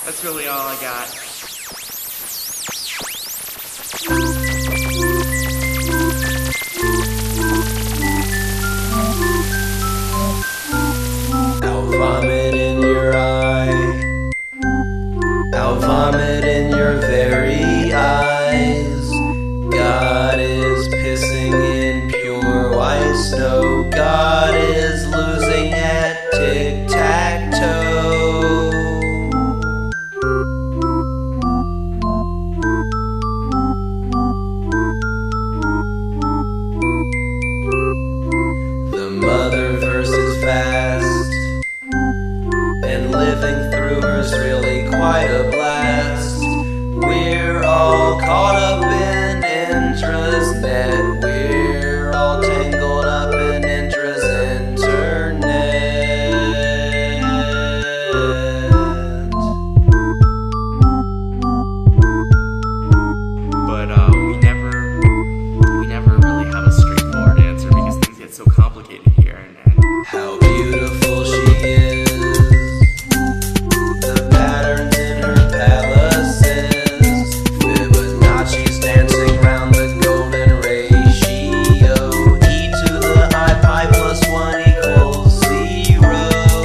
That's really all I got. I'll vomit in your eye. I'll vomit in your very eyes. God is pissing in pure white snow. God is losing at tic-tac-toe. The mother verse is fast, and living through her's really quite a blast. We're all caught up in intranet. We're all tangled up in Intra's internet. But we never really have a straightforward answer because things get so complicated here. And How beautiful she is. The patterns in her palaces. Fibonacci's dancing round the golden ratio. E to the I pi plus 1 equals 0.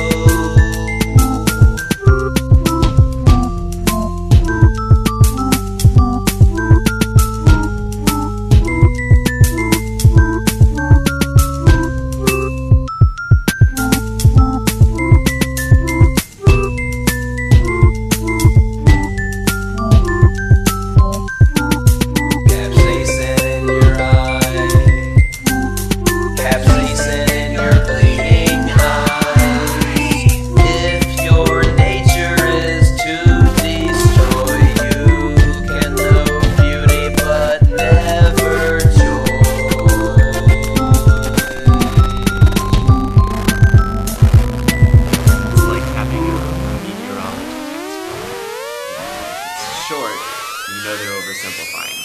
Capsaicin in your eye. Capsaicin in your bleeding eyes. If your nature is to destroy, you can know beauty but never joy. it's like having a meteorologist. It's short, you know they're oversimplifying.